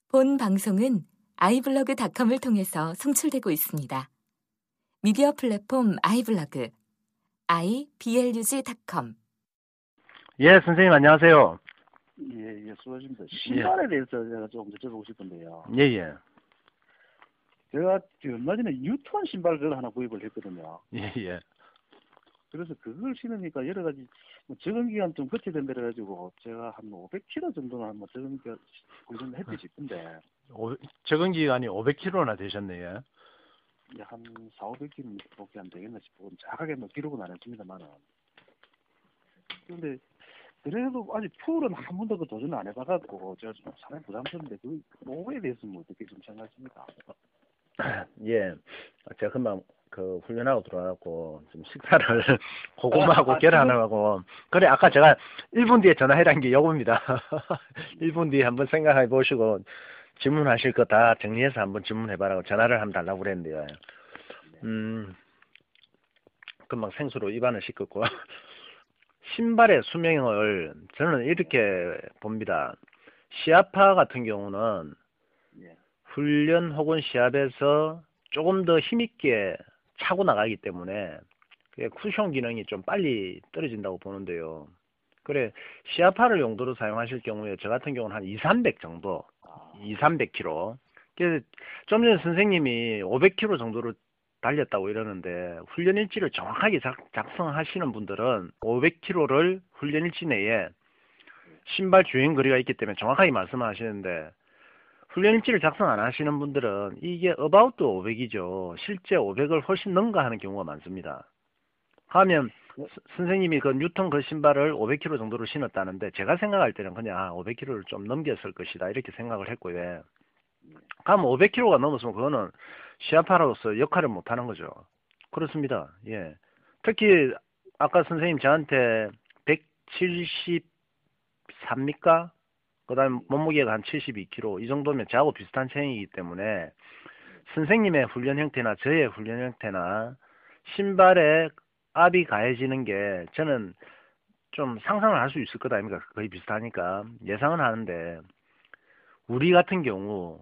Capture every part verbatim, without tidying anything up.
본 방송은 아이블로그닷컴을 통해서 송출되고 있습니다. 미디어 플랫폼 아이블로그 아이블로그.닷컴. 예, 선생님 안녕하세요. 예, 예, 수고하십니다. 신발에 예. 대해서 제가 좀 여쭤보고 싶은데요. 예, 예. 제가 그 얼마 전에 유턴 신발을 하나 구입을 했거든요. 예, 예. 그래서 그걸 신으니까 여러 가지 뭐 적응 기간 좀 거쳐야 된다 그래가지고 제가 한 오백 킬로그램 정도는 한뭐 적응 기간 훈련을 했지 싶은데. 오, 적응 기간이 오백 킬로그램나 되셨네요. 예, 한 사오백 킬로그램밖에 안 되겠나 싶고 정확하게 뭐 기록은 안 했습니다만은. 그런데 그래도 아직 풀은 한 번도 그 도전을 안 해봐갖고 제가 좀 상당히 부담스러운데 그 오해에 대해서는 뭐 어떻게 좀 생각하십니까? 예, 제가 금방 그 훈련하고 들어와갖고 좀 식사를 고구마하고 아, 계란하고 그래 아까 제가 일 분 뒤에 전화해란 게 요겁니다. 일 분 뒤에 한번 생각해 보시고 질문하실 거 다 정리해서 한번 질문해봐라고 전화를 한번 달라고 그랬는데요. 음, 금방 생수로 입안을 씻겼고 신발의 수명을 저는 이렇게 봅니다. 시합파 같은 경우는 훈련 혹은 시합에서 조금 더 힘있게 차고 나가기 때문에 쿠션 기능이 좀 빨리 떨어진다고 보는데요. 그래 시합파를 용도로 사용하실 경우에 저 같은 경우는 한 이삼백 정도, 이삼백 킬로그램. 그래서 좀 전에 선생님이 오백 킬로그램 정도로 달렸다고 이러는데 훈련 일지를 정확하게 작, 작성하시는 분들은 오백 킬로그램를 훈련 일지 내에 신발 주행 거리가 있기 때문에 정확하게 말씀하시는데 훈련 일지를 작성 안 하시는 분들은 이게 about 오백이죠. 실제 오백을 훨씬 능가하는 경우가 많습니다. 하면 선생님이 그 뉴턴 그 신발을 오백 킬로그램 정도로 신었다는데 제가 생각할 때는 그냥 아, 오백 킬로그램를 좀 넘겼을 것이다 이렇게 생각을 했고요. 그럼 오백 킬로그램가 넘었으면 그거는 시합파로서 역할을 못하는 거죠. 그렇습니다. 예. 특히 아까 선생님 저한테 백칠십삼입니까? 그 다음에 몸무게가 한 칠십이 킬로그램 이 정도면 저하고 비슷한 체형이기 때문에 선생님의 훈련 형태나 저의 훈련 형태나 신발에 압이 가해지는 게 저는 좀 상상을 할 수 있을 것 아닙니까? 거의 비슷하니까 예상은 하는데 우리 같은 경우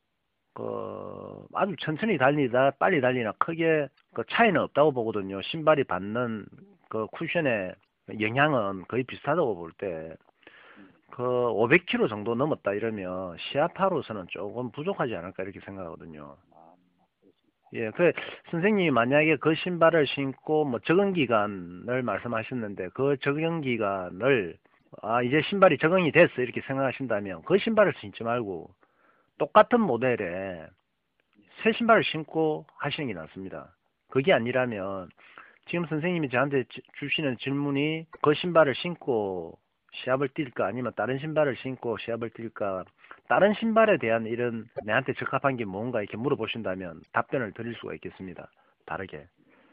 그 아주 천천히 달리다 빨리 달리나 크게 그 차이는 없다고 보거든요. 신발이 받는 그 쿠션의 영향은 거의 비슷하다고 볼 때 그 오백 킬로그램 정도 넘었다 이러면 시합파로서는 조금 부족하지 않을까 이렇게 생각하거든요. 예, 그 선생님이 만약에 그 신발을 신고 뭐 적응 기간을 말씀하셨는데 그 적응 기간을 아 이제 신발이 적응이 됐어 이렇게 생각하신다면 그 신발을 신지 말고 똑같은 모델에 새 신발을 신고 하시는 게 낫습니다. 그게 아니라면 지금 선생님이 저한테 주시는 질문이 그 신발을 신고 시합을 뛸까 아니면 다른 신발을 신고 시합을 뛸까 다른 신발에 대한 이런 내한테 적합한 게 뭔가 이렇게 물어보신다면 답변을 드릴 수가 있겠습니다. 다르게.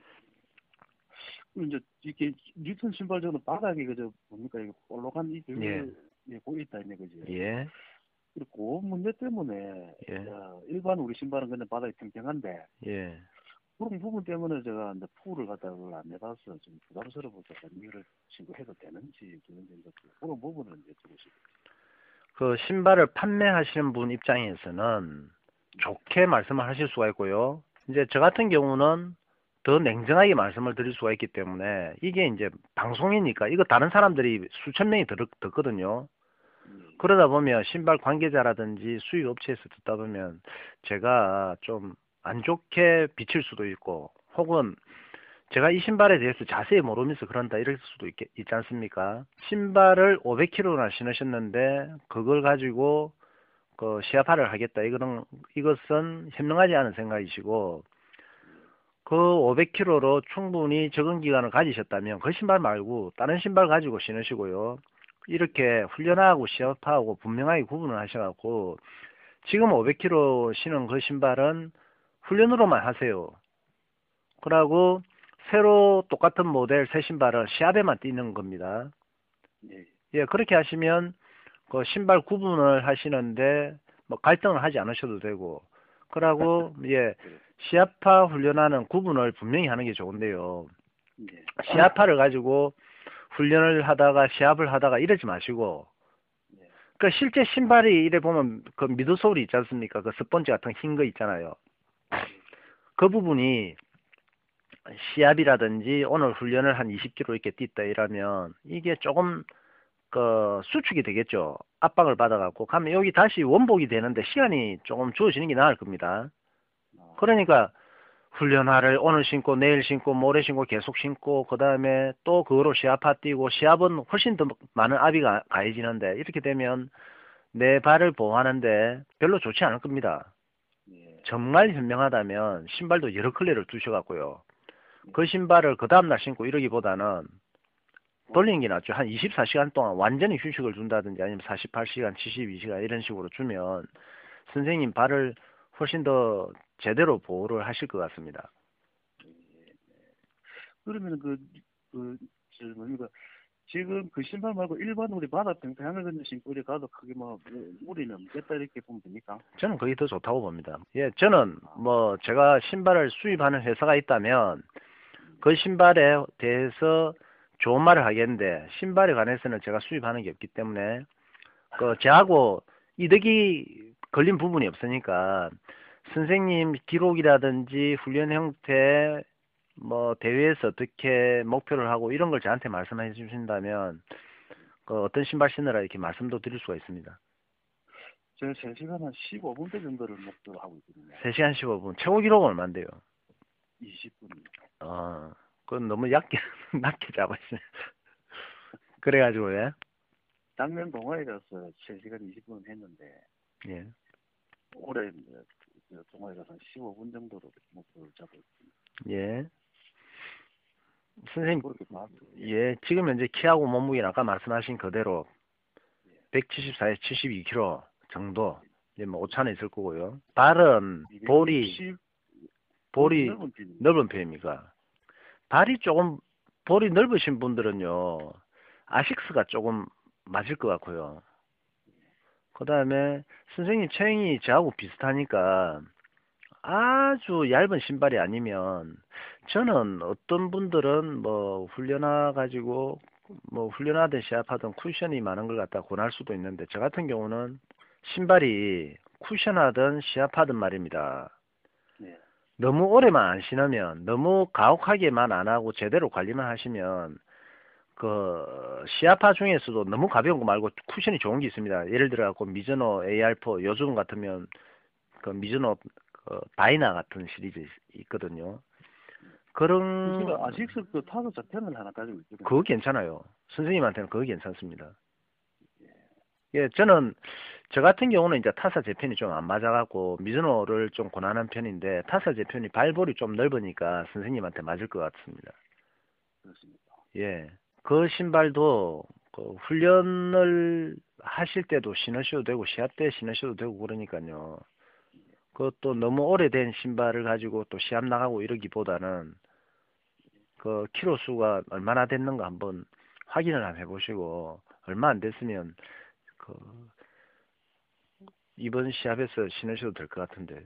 이제 이게 뉴턴 신발 저는 바닥에 그저 뭡니까 이거 볼록한 이 예. 예, 보이 있다 있네 그지. 예. 그리고 그 문제 때문에 예. 어, 일반 우리 신발은 그냥 바닥이 평평한데 예. 그런 부분 때문에 제가 이제 풀을 갖다가 안 해봐서 좀 부담스러워서 이거를 신고해도 되는지 되는지 그런 부분을 이제 들으시고. 그 신발을 판매하시는 분 입장에서는 좋게 말씀을 하실 수가 있고요. 이제 저 같은 경우는 더 냉정하게 말씀을 드릴 수가 있기 때문에 이게 이제 방송이니까 이거 다른 사람들이 수천 명이 들, 듣거든요. 그러다 보면 신발 관계자라든지 수입 업체에서 듣다 보면 제가 좀 안 좋게 비칠 수도 있고 혹은 제가 이 신발에 대해서 자세히 모르면서 그런다 이럴 수도 있, 있지 않습니까? 신발을 오백 킬로그램나 신으셨는데 그걸 가지고 그 시합화를 하겠다 이거는 이것은 현명하지 않은 생각이시고 그 오백 킬로그램로 충분히 적응 기간을 가지셨다면 그 신발 말고 다른 신발 가지고 신으시고요. 이렇게 훈련하고 시합하고 분명하게 구분을 하셔갖고 지금 오백 킬로그램 신은 그 신발은 훈련으로만 하세요. 그러고 새로 똑같은 모델 새 신발은 시합에만 뛰는 겁니다. 예. 예, 그렇게 하시면 그 신발 구분을 하시는데 뭐 갈등을 하지 않으셔도 되고 그러고 예 시합파 훈련하는 구분을 분명히 하는 게 좋은데요. 예. 시합파를 가지고 훈련을 하다가 시합을 하다가 이러지 마시고 그 실제 신발이 이래 보면 그 미드솔이 있지 않습니까? 그 스펀지 같은 흰 거 있잖아요. 그 부분이 시합이라든지 오늘 훈련을 한 이십 킬로미터 이렇게 뛰다 이러면 이게 조금 그 수축이 되겠죠. 압박을 받아갖고 가면 여기 다시 원복이 되는데 시간이 조금 주어지는 게 나을 겁니다. 그러니까 훈련화를 오늘 신고 내일 신고 모레 신고 계속 신고 그 다음에 또 그거로 시합화 뛰고 시합은 훨씬 더 많은 압이 가, 가해지는데 이렇게 되면 내 발을 보호하는데 별로 좋지 않을 겁니다. 정말 현명하다면 신발도 여러 컬러를 두셔갖고요. 그 신발을 그 다음날 신고 이러기보다는 돌리는 게 낫죠. 한 이십사 시간 동안 완전히 휴식을 준다든지 아니면 사십팔 시간, 칠십이 시간 이런 식으로 주면 선생님 발을 훨씬 더 제대로 보호를 하실 것 같습니다. 그러면 그, 그, 저, 뭡니까. 지금 그 신발 말고 일반 우리 바다 평평을 걷는 신고 이렇게 가도 크게 뭐, 무리는 없겠다 이렇게 보면 됩니까? 저는 그게 더 좋다고 봅니다. 예, 저는 뭐 제가 신발을 수입하는 회사가 있다면 그 신발에 대해서 좋은 말을 하겠는데 신발에 관해서는 제가 수입하는 게 없기 때문에 그 저하고 이득이 걸린 부분이 없으니까 선생님 기록이라든지 훈련 형태 뭐 대회에서 어떻게 목표를 하고 이런 걸 저한테 말씀해 주신다면 그 어떤 신발 신으라 이렇게 말씀도 드릴 수가 있습니다. 제가 세 시간 한 십오 분대 정도를 목표로 하고 있거든요. 세 시간 십오 분. 최고 기록은 얼마인데요? 이십 분입니다. 아, 그건 너무 얕게, 낮게 잡았어요. 그래가지고, 예? 작년 동아에 가서 세 시간 이십 분 했는데, 예. 올해 동아에 가서 십오 분 정도로 목표를 잡고 있습니다. 예. 선생님, 그렇게 봐- 예, 지금 현재 키하고 몸무게는 아까 말씀하신 그대로 백칠십사에서 칠십이 킬로그램 정도, 이제 뭐 오차는 있을 거고요. 발은 볼이, 이백육십 볼이 넓은 편입니다. 넓은 편입니까? 발이 조금, 볼이 넓으신 분들은요, 아식스가 조금 맞을 것 같고요. 그 다음에 선생님 체형이 저하고 비슷하니까 아주 얇은 신발이 아니면 저는 어떤 분들은 뭐 훈련화 가지고 뭐 훈련하든 시합하든 쿠션이 많은 걸 갖다 권할 수도 있는데 저 같은 경우는 신발이 쿠션하든 시합하든 말입니다. 네. 너무 오래만 안 신으면 너무 가혹하게만 안 하고 제대로 관리만 하시면 그 시아파 중에서도 너무 가벼운 거 말고 쿠션이 좋은 게 있습니다. 예를 들어 갖고 미즈노 에이알4 요즘 같으면 그 미즈노 그 다이나 같은 시리즈 있거든요. 그런 제가 아식스 그 타서 저편을 하나 가지고 있거든요. 그거 괜찮아요. 선생님한테는 그거 괜찮습니다. 예, 저는 저 같은 경우는 이제 타사 재편이 좀 안 맞아갖고 미즈노를 좀 권하는 편인데 타사 재편이 발볼이 좀 넓으니까 선생님한테 맞을 것 같습니다. 그렇습니다. 예, 그 신발도 그 훈련을 하실 때도 신으셔도 되고 시합 때 신으셔도 되고 그러니까요. 그것도 너무 오래된 신발을 가지고 또 시합 나가고 이러기보다는 그 키로 수가 얼마나 됐는가 한번 확인을 한번 해보시고 얼마 안 됐으면 그 이번 시합에서 신으셔도 될 것 같은데.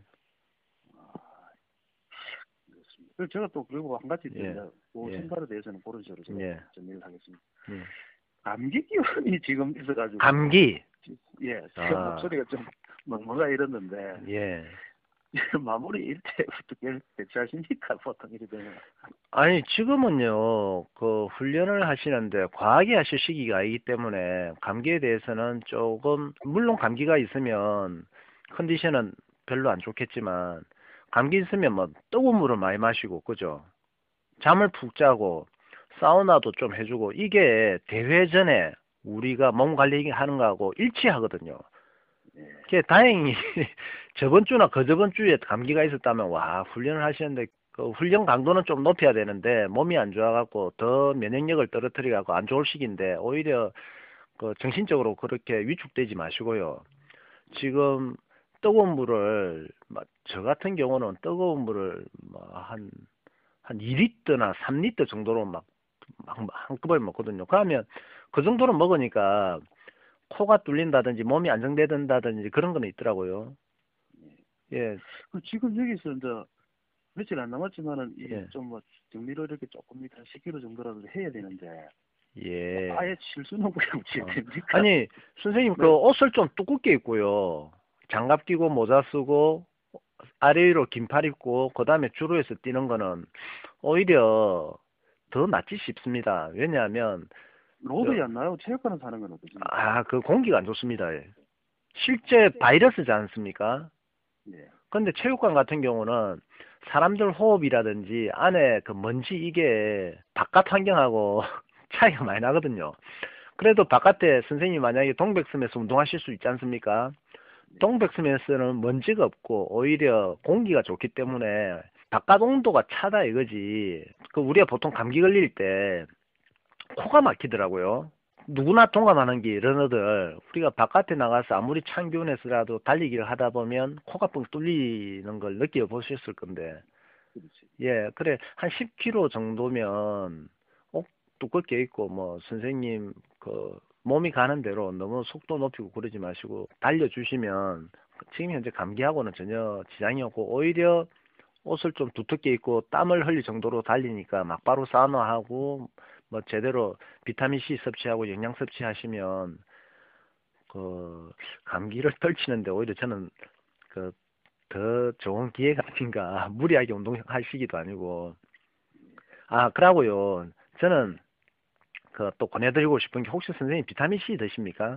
그리고 제가 또 그리고 한 가지 예. 있습니다. 그 예. 신발에 대해서는 그런 식으로 제가 예. 정리를 하겠습니다. 예. 감기 기운이 지금 있어가지고 감기. 예, 제 아. 목소리가 좀 멍멍하 이랬는데 예. 마무리 일때 어떻게 대처하십니까? 보통 이렇게 되면. 아니 지금은요 그 훈련을 하시는데 과하게 하실 시기가 아니기 때문에 감기에 대해서는 조금 물론 감기가 있으면 컨디션은 별로 안 좋겠지만 감기 있으면 뭐 뜨거운 물을 많이 마시고 그죠? 잠을 푹 자고 사우나도 좀 해주고 이게 대회 전에 우리가 몸 관리하는 거하고 일치하거든요. 그게 다행히 저번 주나 그저번 주에 감기가 있었다면 와 훈련을 하시는데 그 훈련 강도는 좀 높여야 되는데 몸이 안 좋아갖고 더 면역력을 떨어뜨려갖고 안 좋을 시기인데 오히려 그 정신적으로 그렇게 위축되지 마시고요. 지금 뜨거운 물을 저 같은 경우는 뜨거운 물을 한 한 이 리터나 삼 리터 정도로 막, 막 한꺼번에 먹거든요. 그러면 그 정도로 먹으니까 코가 뚫린다든지 몸이 안정된다든지 그런 거는 있더라고요. 예. 그 지금 여기서 이제 며칠 안 남았지만은 예. 좀 뭐 정리를 이렇게 조금 한 십 킬로그램 정도라도 해야 되는데 예. 아예 실수는 그냥 어. 됩니까? 아니, 선생님, 그 네. 옷을 좀 두껍게 입고요. 장갑 끼고 모자 쓰고, 아래 위로 긴팔 입고, 그 다음에 주로에서 뛰는 거는 오히려 더 낫지 싶습니다. 왜냐하면, 로드이 안 나요? 체육관에서 사는 건 어떠십니까? 아, 그 공기가 안 좋습니다. 예. 실제 바이러스지 않습니까? 예. 근데 체육관 같은 경우는 사람들 호흡이라든지 안에 그 먼지 이게 바깥 환경하고 차이가 많이 나거든요. 그래도 바깥에 선생님이 만약에 동백섬에서 운동하실 수 있지 않습니까? 동백섬에서는 먼지가 없고 오히려 공기가 좋기 때문에 바깥 온도가 차다 이거지. 그 우리가 보통 감기 걸릴 때 코가 막히더라고요. 누구나 동감하는 게 러너들 우리가 바깥에 나가서 아무리 찬 기온에서라도 달리기를 하다 보면 코가 뻥 뚫리는 걸 느껴보셨을 건데 그렇지. 예 그래 한 십 킬로그램 정도면 옷 두껍게 입고 뭐 선생님 그 몸이 가는 대로 너무 속도 높이고 그러지 마시고 달려주시면 지금 현재 감기하고는 전혀 지장이 없고 오히려 옷을 좀 두텁게 입고 땀을 흘릴 정도로 달리니까 막바로 사우나하고 뭐 제대로 비타민 C 섭취하고 영양 섭취하시면 그 감기를 떨치는데 오히려 저는 그 더 좋은 기회가 아닌가. 무리하게 운동하시기도 아니고. 아 그러고요. 저는 그 또 권해드리고 싶은 게 혹시 선생님 비타민 C 드십니까?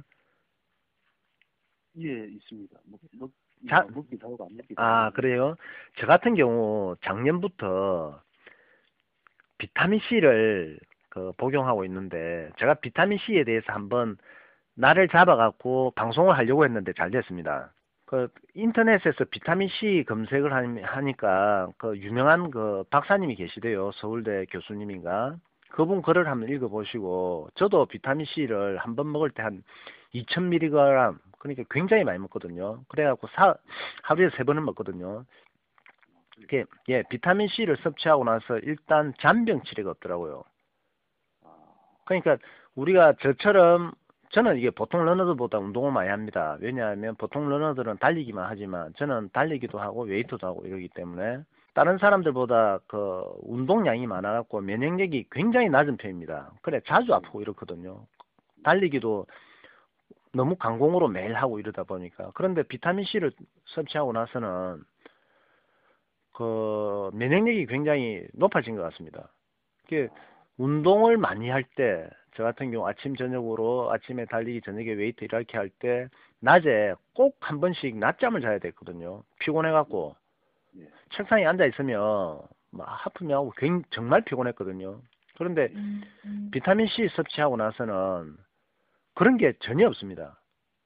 예, 있습니다. 먹, 먹, 자, 먹기도 하고 안 먹기도 아 하고. 그래요? 저 같은 경우 작년부터 비타민 C를 그 복용하고 있는데 제가 비타민 C에 대해서 한번 날을 잡아갖고 방송을 하려고 했는데 잘 됐습니다. 그 인터넷에서 비타민 C 검색을 하니- 하니까 그 유명한 그 박사님이 계시대요. 서울대 교수님인가. 그분 글을 한번 읽어보시고 저도 비타민 C를 한번 먹을 때 한 이천 밀리그램 그러니까 굉장히 많이 먹거든요. 그래갖고 사, 하루에 세 번은 먹거든요. 이게 예 비타민 C를 섭취하고 나서 일단 잔병 치레가 없더라고요. 그러니까 우리가 저처럼 저는 이게 보통 러너들보다 운동을 많이 합니다. 왜냐하면 보통 러너들은 달리기만 하지만 저는 달리기도 하고 웨이트도 하고 이러기 때문에 다른 사람들보다 그 운동량이 많아갖고 면역력이 굉장히 낮은 편입니다. 그래 자주 아프고 이렇거든요. 달리기도 너무 강공으로 매일 하고 이러다 보니까 그런데 비타민 C를 섭취하고 나서는 그 면역력이 굉장히 높아진 것 같습니다. 이게 운동을 많이 할 때, 저 같은 경우 아침 저녁으로 아침에 달리기 저녁에 웨이트 이렇게 할 때 낮에 꼭 한 번씩 낮잠을 자야 되거든요. 피곤해갖고 예. 책상에 앉아 있으면 막 하품하고 굉장히 정말 피곤했거든요. 그런데 비타민 C 섭취하고 나서는 그런 게 전혀 없습니다.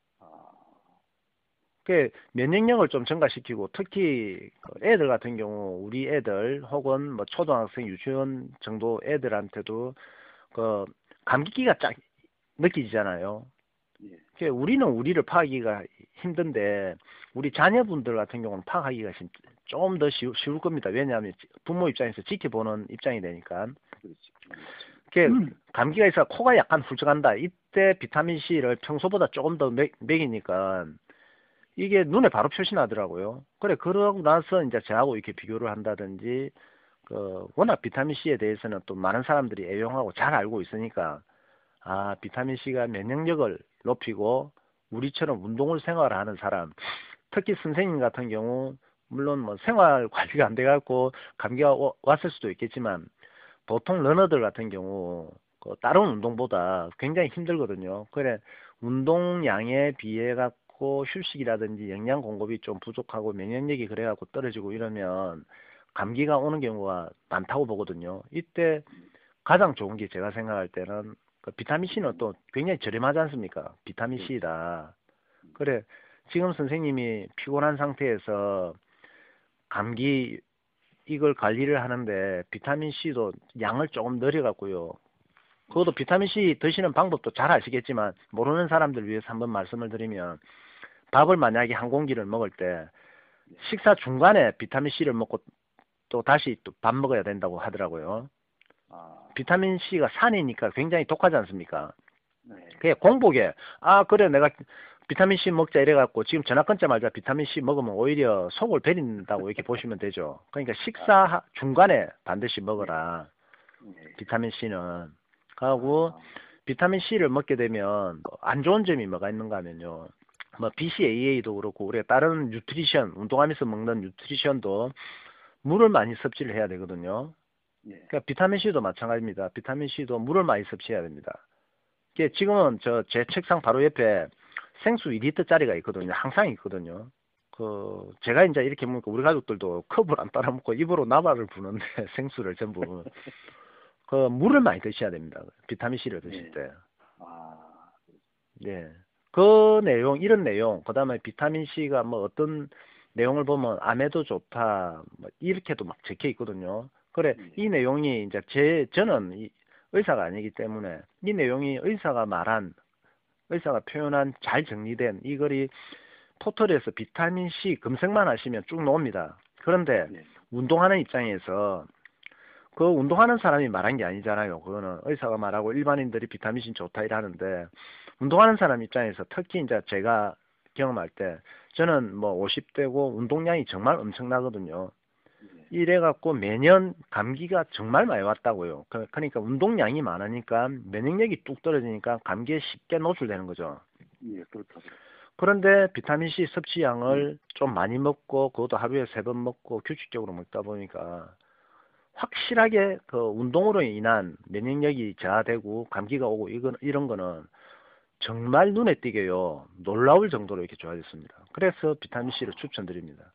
그 면역력을 좀 증가시키고 특히 애들 같은 경우 우리 애들 혹은 뭐 초등학생 유치원 정도 애들한테도 그 감기기가 쫙 느끼잖아요. 그 우리는 우리를 파악하기가 힘든데 우리 자녀분들 같은 경우는 파악하기가 좀 더 쉬울, 쉬울 겁니다. 왜냐하면 부모 입장에서 지켜보는 입장이 되니까. 그 감기가 있어 코가 약간 훌쩍한다. 이때 비타민 C를 평소보다 조금 더 먹, 먹이니까 이게 눈에 바로 표시나더라고요. 그래, 그러고 나서 이제 저하고 이렇게 비교를 한다든지, 그, 워낙 비타민C에 대해서는 또 많은 사람들이 애용하고 잘 알고 있으니까, 아, 비타민C가 면역력을 높이고, 우리처럼 운동을 생활하는 사람, 특히 선생님 같은 경우, 물론 뭐 생활 관리가 안 돼갖고 감기가 왔을 수도 있겠지만, 보통 러너들 같은 경우, 그 다른 운동보다 굉장히 힘들거든요. 그래, 운동량에 비해 갖고, 휴식이라든지 영양 공급이 좀 부족하고 면역력이 그래갖고 떨어지고 이러면 감기가 오는 경우가 많다고 보거든요. 이때 가장 좋은 게 제가 생각할 때는 그 비타민 C는 또 굉장히 저렴하지 않습니까? 비타민 C다. 그래 지금 선생님이 피곤한 상태에서 감기 이걸 관리를 하는데 비타민 C도 양을 조금 늘려갖고요. 그것도 비타민 C 드시는 방법도 잘 아시겠지만 모르는 사람들 위해서 한번 말씀을 드리면 밥을 만약에 한 공기를 먹을 때 식사 중간에 비타민 C를 먹고 또 다시 또 밥 먹어야 된다고 하더라고요. 비타민 C가 산이니까 굉장히 독하지 않습니까? 그게 공복에 아 그래 내가 비타민 C 먹자 이래갖고 지금 전화 끊자마자 비타민 C 먹으면 오히려 속을 베린다고 이렇게 보시면 되죠. 그러니까 식사 중간에 반드시 먹어라. 비타민 C는 하고 아, 비타민 C를 먹게 되면 안 좋은 점이 뭐가 있는가 하면요. 뭐 비씨에이에이도 그렇고 우리가 다른 뉴트리션, 운동하면서 먹는 뉴트리션도 물을 많이 섭취를 해야 되거든요. 예. 그러니까 비타민 C도 마찬가지입니다. 비타민 C도 물을 많이 섭취해야 됩니다. 이게 지금은 저 제 책상 바로 옆에 생수 이 리터짜리가 있거든요. 항상 있거든요. 그 제가 이제 이렇게 먹으니까 우리 가족들도 컵을 안 따라 먹고 입으로 나발을 부는데 생수를 전부 그 물을 많이 드셔야 됩니다. 비타민 C를 드실 예. 때. 아, 네. 그 내용, 이런 내용, 그 다음에 비타민 C가 뭐 어떤 내용을 보면 암에도 좋다, 뭐 이렇게도 막 적혀 있거든요. 그래, 예. 이 내용이 이제 제, 저는 이 의사가 아니기 때문에 이 내용이 의사가 말한, 의사가 표현한 잘 정리된 이 글이 포털에서 비타민 C 검색만 하시면 쭉 나옵니다. 그런데 예. 운동하는 입장에서 그 운동하는 사람이 말한 게 아니잖아요. 그거는 의사가 말하고 일반인들이 비타민 C 좋다 이러는데 운동하는 사람 입장에서 특히 이제 제가 경험할 때 저는 뭐 오십 대고 운동량이 정말 엄청나거든요. 예. 이래갖고 매년 감기가 정말 많이 왔다고요. 그- 그러니까 운동량이 많으니까 면역력이 뚝 떨어지니까 감기에 쉽게 노출되는 거죠. 예, 그렇다고. 그런데 비타민 C 섭취량을 좀 많이 먹고 그것도 하루에 세 번 먹고 규칙적으로 먹다 보니까 확실하게 그 운동으로 인한 면역력이 저하되고 감기가 오고 이건 이런 거는 정말 눈에 띄게요. 놀라울 정도로 이렇게 좋아졌습니다. 그래서 비타민 C를 추천드립니다.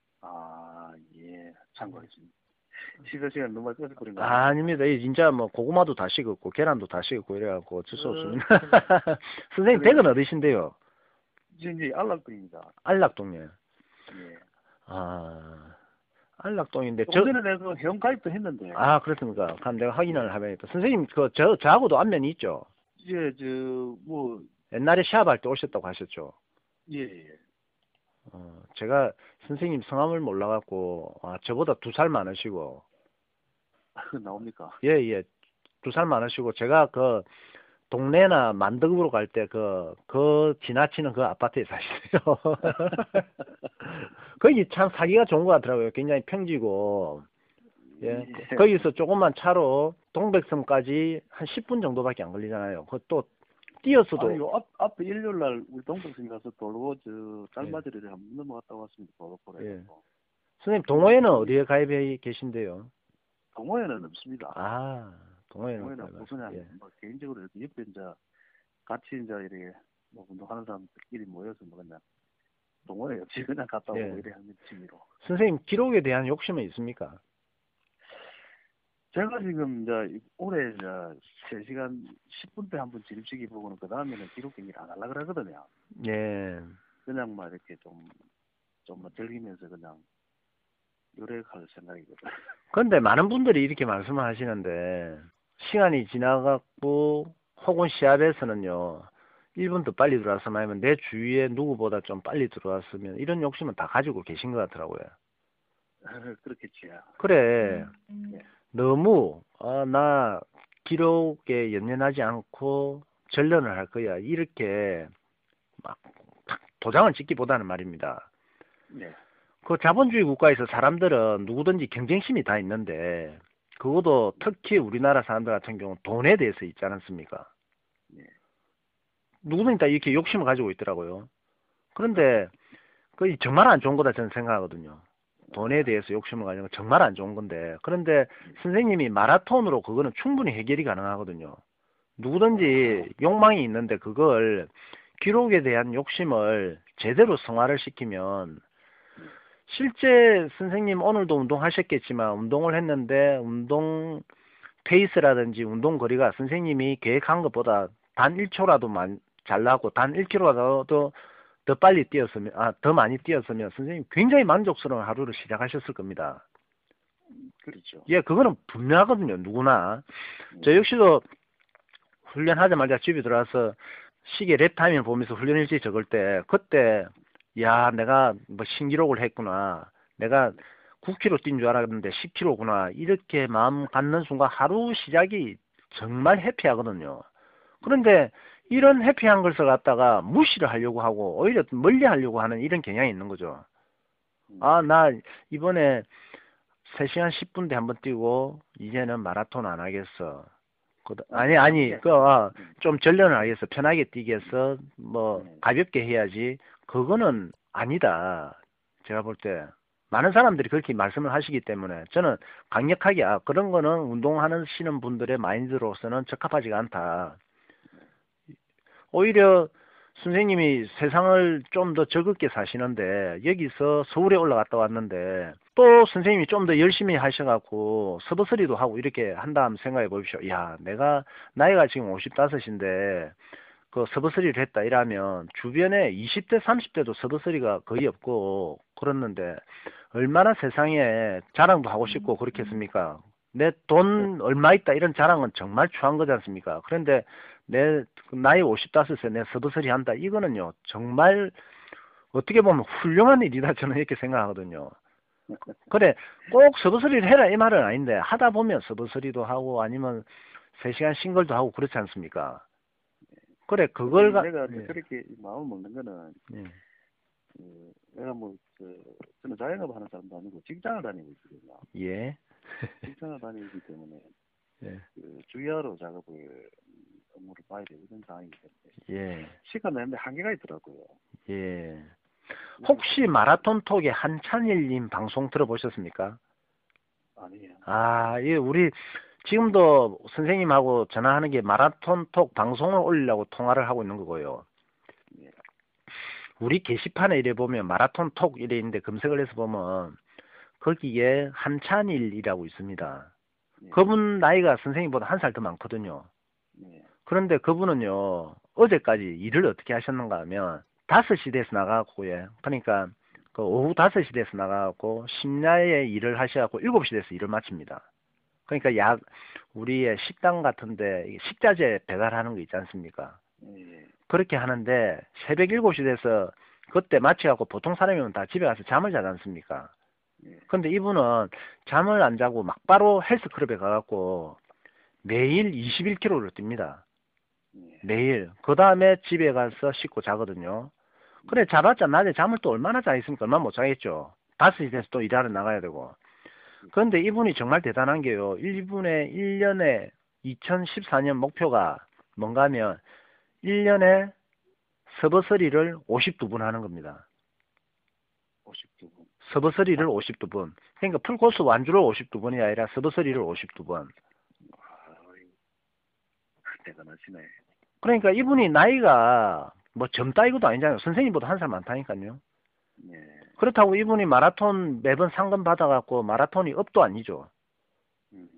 아, 예, 참고하겠습니다. 식사 시간 너무 많이 뺏어버린 거 아, 아니에요? 아닙니다. 이 진짜 뭐 고구마도 다 식었고 계란도 다 식었고 이래갖고 어쩔 수 어, 없습니다. 선생님 그래. 댁은 어디신데요? 이제 안락동입니다. 안락동에. 예. 아, 안락동인데 저 조금 전에 내가 회원 가입도 했는데, 아, 그렇습니까? 그럼 내가 확인을 하면겠다. 선생님 그 저 저하고도 안면이 있죠? 이제, 저, 뭐, 옛날에 시합할 때 오셨다고 하셨죠? 예, 예. 어, 제가 선생님 성함을 몰라갖고, 아, 저보다 두 살 많으시고, 나옵니까? 예, 예, 두 살 많으시고, 제가 그, 동네나 만덕으로 갈 때 그, 그 지나치는 그 아파트에 사시대요. 거기 참 사기가 좋은 것 같더라고요. 굉장히 평지고, 예, 예. 거기서 조금만 차로 동백섬까지 한 십 분 정도밖에 안 걸리잖아요. 그것도 뛰어서도, 아, 요 앞, 앞에 일요일 날 우리 동백섬 가서 돌고, 저, 예. 짤마지를 한번 넘어갔다 왔습니다. 도로포레. 예. 선생님, 동호회는 어디에 가입해 계신데요? 동호회는 없습니다. 아, 동호회는 동호회는 가입- 없고 그냥 예. 뭐 개인적으로 이렇게 옆에 이제 같이 이제 이렇게 뭐 운동하는 사람들끼리 모여서 뭐 그냥 동호회 없이 그냥 갔다 오고 예. 이래 하는 취미로. 선생님, 기록에 대한 욕심은 있습니까? 제가 지금 이제 올해 이제 세 시간 십 분 때 한 번 진입시키 보고는 그 다음에는 기록 경기를 안 하려고 그러거든요. 예. 그냥 막 이렇게 좀, 좀 뭐 즐기면서 그냥 요rek할 생각이거든. 그런데 많은 분들이 이렇게 말씀을 하시는데, 시간이 지나갔고, 혹은 시합에서는요, 일 분 더 빨리 들어왔으면 하면 내 주위에 누구보다 좀 빨리 들어왔으면 이런 욕심은 다 가지고 계신 것 같더라고요. 그렇겠지요. 그래. 예. 너무, 아, 나 기록에 연연하지 않고 전련을 할 거야. 이렇게 막 도장을 찍기보다는 말입니다. 네. 그 자본주의 국가에서 사람들은 누구든지 경쟁심이 다 있는데, 그것도 특히 우리나라 사람들 같은 경우는 돈에 대해서 있지 않습니까? 네. 누구든지 다 이렇게 욕심을 가지고 있더라고요. 그런데 그 정말 안 좋은 거다 저는 생각하거든요. 돈에 대해서 욕심을 가지는 건 정말 안 좋은 건데, 그런데 선생님이 마라톤으로 그거는 충분히 해결이 가능하거든요. 누구든지 욕망이 있는데 그걸 기록에 대한 욕심을 제대로 성화를 시키면, 실제 선생님 오늘도 운동하셨겠지만 운동을 했는데 운동 페이스라든지 운동 거리가 선생님이 계획한 것보다 단 일 초라도 잘 나고 단 일 킬로미터라도 더 빨리 뛰었으면, 아, 더 많이 뛰었으면 선생님 굉장히 만족스러운 하루를 시작하셨을 겁니다. 그렇죠. 예, 그거는 분명하거든요, 누구나. 저 역시도 훈련하자마자 집에 들어와서 시계 랩타임을 보면서 훈련 일지 적을 때, 그때, 야, 내가 뭐 신기록을 했구나. 내가 구 킬로미터 뛴 줄 알았는데 십 킬로미터구나. 이렇게 마음 갖는 순간 하루 시작이 정말 해피하거든요. 그런데 이런 해피한 것을 갖다가 무시를 하려고 하고 오히려 멀리 하려고 하는 이런 경향이 있는 거죠. 아, 나 이번에 세 시간 십 분 대 한번 뛰고 이제는 마라톤 안 하겠어. 그, 아니, 아니, 그, 어, 좀 전련을 하겠어. 편하게 뛰겠어. 뭐, 가볍게 해야지. 그거는 아니다. 제가 볼 때. 많은 사람들이 그렇게 말씀을 하시기 때문에 저는 강력하게, 아, 그런 거는 운동하시는 분들의 마인드로서는 적합하지가 않다. 오히려 선생님이 세상을 좀 더 즐겁게 사시는데 여기서 서울에 올라갔다 왔는데 또 선생님이 좀 더 열심히 하셔갖고 서버서리도 하고 이렇게 한다면 생각해 보십시오. 야, 내가 나이가 지금 오십오인데 그 서버서리를 했다 이러면 주변에 이십 대, 삼십 대도 서버서리가 거의 없고 그랬는데 얼마나 세상에 자랑도 하고 싶고 그렇겠습니까? 내 돈 얼마 있다 이런 자랑은 정말 추한 거지 않습니까? 그런데 내 나이 오십오에 내 서버서리 한다 이거는요 정말 어떻게 보면 훌륭한 일이다 저는 이렇게 생각하거든요. 그래 꼭 서버서리를 해라 이 말은 아닌데 하다 보면 서버서리도 하고 아니면 세 시간 싱글도 하고 그렇지 않습니까? 그래 그걸 가 내가 예. 그렇게 마음 먹는 거는 예. 그, 내가 뭐 그, 저는 자영업 하는 사람도 아니고 직장을 다니고 있거든요. 예. 직장을 다니기 때문에 예. 그 주야로 작업을 업무를 봐야 되고 이런 상황이기 때문에 예. 시간 내는데 한계가 있더라고요. 예. 혹시 마라톤 톡의 한찬일님 방송 들어보셨습니까? 아니에요. 아, 예, 우리 지금도 선생님하고 전화하는 게 마라톤 톡 방송을 올리려고 통화를 하고 있는 거고요. 예. 우리 게시판에 이래 보면 마라톤 톡 이래 있는데 검색을 해서 보면 거기에 한찬일이라고 있습니다. 예. 그분 나이가 선생님보다 한 살 더 많거든요. 예. 그런데 그분은요, 어제까지 일을 어떻게 하셨는가 하면 다섯 시 대에서 나가고, 예. 그러니까 그 오후 다섯 시 대에서 나가고 심야에 일을 하셔갖고 일곱 시 대에서 일을 마칩니다. 그러니까 약 우리의 식당 같은데 식자재 배달하는 거 있지 않습니까? 예. 그렇게 하는데 새벽 일곱 시 돼서 그때 마치갖고 보통 사람이면 다 집에 가서 잠을 자지 않습니까? 예. 근데 이분은 잠을 안 자고 막바로 헬스클럽에 가갖고 매일 이십일 킬로미터를 뜁니다. 예. 매일. 그 다음에 집에 가서 씻고 자거든요. 그래, 자봤자 낮에 잠을 또 얼마나 자 있습니까? 얼마나 못 자겠죠. 다섯 시 돼서 또 일하러 나가야 되고. 그런데 이분이 정말 대단한 게요. 일분에 일 년에 이천십사 년 목표가 뭔가 하면 일 년에 서버서리를 오십이 분 하는 겁니다. 오십이 분. 서버서리를 오십이 분. 그러니까 풀코스 완주를 오십이 분이 아니라 서버서리를 오십이 분. 대단하시네. 그러니까 이분이 나이가 뭐 젊다 이것도 아니잖아요. 선생님보다 한 살 많다니까요. 예. 그렇다고 이분이 마라톤 매번 상금 받아갖고 마라톤이 업도 아니죠. 음.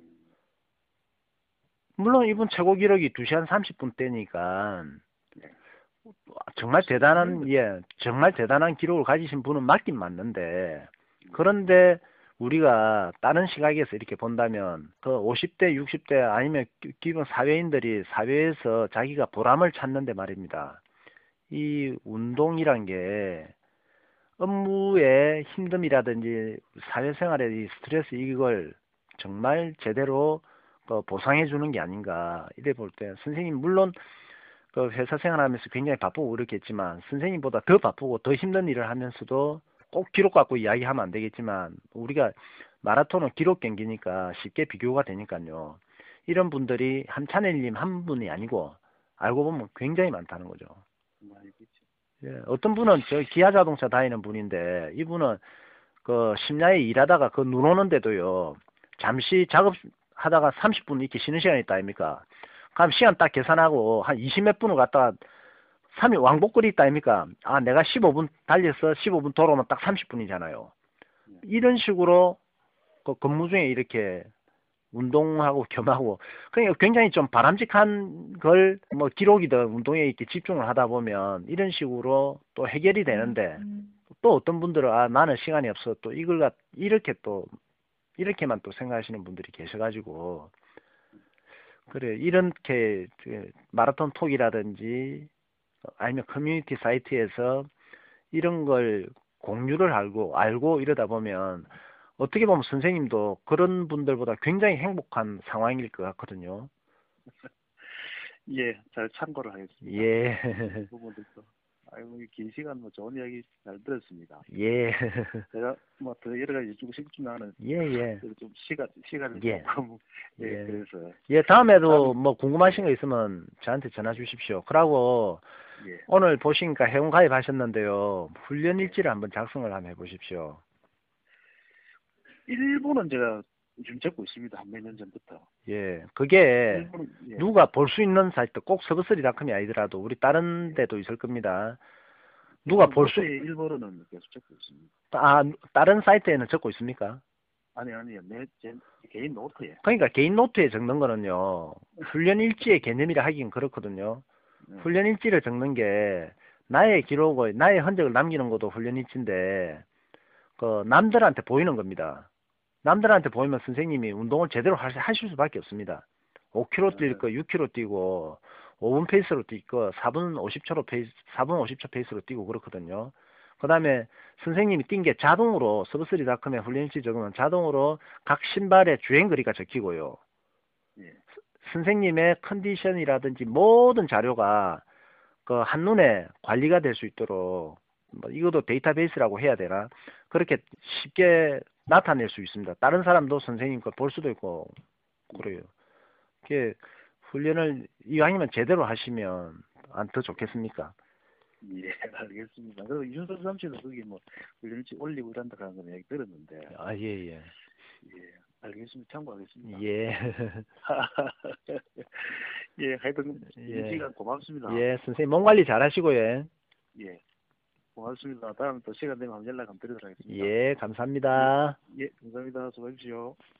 물론 이분 최고 기록이 두 시간 삼십 분대니까 네. 정말 대단한 예 정말 대단한 기록을 가지신 분은 맞긴 맞는데 그런데 우리가 다른 시각에서 이렇게 본다면 그 오십 대 육십 대 아니면 기본 사회인들이 사회에서 자기가 보람을 찾는데 말입니다. 이 운동이란 게 업무의 힘듦이라든지 사회생활의 스트레스 이걸 정말 제대로 그 보상해 주는 게 아닌가 이래 볼 때 선생님 물론 그 회사 생활하면서 굉장히 바쁘고 그렇겠지만 선생님보다 더 바쁘고 더 힘든 일을 하면서도 꼭 기록 갖고 이야기하면 안 되겠지만 우리가 마라톤은 기록 경기니까 쉽게 비교가 되니까요. 이런 분들이 한찬일님 한 분이 아니고 알고 보면 굉장히 많다는 거죠. 예, 어떤 분은 저 기아 자동차 다니는 분인데 이분은 그 심야에 일하다가 그 눈 오는데도요 잠시 작업하다가 삼십 분 이렇게 쉬는 시간이 있다 아닙니까? 그럼 시간 딱 계산하고 한 이십 몇 분을 갖다가 삼 일 왕복거리 있다 아닙니까? 아 내가 십오 분 달려서 십오 분 돌아오면 딱 삼십 분이잖아요. 이런 식으로 그 근무 중에 이렇게 운동하고 겸하고 그러니까 굉장히 좀 바람직한 걸 뭐 기록이든 운동에 이렇게 집중을 하다 보면 이런 식으로 또 해결이 되는데 또 어떤 분들은 아 나는 시간이 없어 또 이걸 갖 이렇게 또 이렇게만 또 생각하시는 분들이 계셔가지고 그래 이렇게 마라톤 톡이라든지 아니면 커뮤니티 사이트에서 이런 걸 공유를 알고 알고 이러다 보면 어떻게 보면 선생님도 그런 분들보다 굉장히 행복한 상황일 것 같거든요. 예, 잘 참고를 하겠습니다. 예. 부분들도 아이고 긴 시간 뭐 좋은 이야기 잘 들었습니다. 예. 제가 뭐 더 여러 가지 여쭈고 싶지만은 예, 예. 그래도 좀 시간 시간을 예. 조금 예, 예. 그래서 예, 다음에도 뭐 궁금하신 거 있으면 저한테 전화 주십시오. 그러고 예. 오늘 보시니까 회원 가입하셨는데요. 훈련 일지를 한번 작성을 한번 해보십시오. 일본은 제가 좀 적고 있습니다. 한 몇 년 전부터. 예, 그게 일본은 예. 누가 볼 수 있는 사이트, 꼭 서브쓰리닷컴이 아니더라도 우리 다른 데도 있을 겁니다. 누가 볼 수, 일본어는 계속 적고 있습니다. 아, 다른 사이트에는 적고 있습니까? 아니 아니요. 내 제, 개인 노트에. 그러니까 개인 노트에 적는 거는요, 훈련 일지의 개념이라 하긴 그렇거든요. 네. 훈련 일지를 적는 게 나의 기록을, 나의 흔적을 남기는 것도 훈련 일지인데, 그 남들한테 보이는 겁니다. 남들한테 보이면 선생님이 운동을 제대로 하실 수밖에 없습니다. 오 킬로미터 뛸 거 육 킬로미터 뛰고 오 분 페이스로 뛰고 사 분 오십 초로 페이스, 사 분 오십 초 페이스로 뛰고 그렇거든요. 그 다음에 선생님이 뛴 게 자동으로 서브쓰리닷컴에 훈련일지 적으면 자동으로 각 신발의 주행거리가 적히고요. 예. 선생님의 컨디션이라든지 모든 자료가 그 한눈에 관리가 될 수 있도록 뭐 이것도 데이터베이스라고 해야 되나? 그렇게 쉽게 나타낼 수 있습니다. 다른 사람도 선생님 걸 볼 수도 있고 그래요. 이게 훈련을 이왕이면 제대로 하시면 안 더 좋겠습니까? 예, 알겠습니다. 그리고 이준석 삼촌도 거기 뭐 훈련치 올리고 이런다는 건 얘기 들었는데. 아, 예, 예. 예, 알겠습니다. 참고하겠습니다. 예. 예, 하여튼 예. 이 시간 고맙습니다. 예, 선생님 몸 관리 잘 하시고요. 예, 고맙습니다. 다음 또 시간 되면 한번 연락 한번 드리도록 하겠습니다. 예, 감사합니다. 예, 감사합니다. 수고하십시오.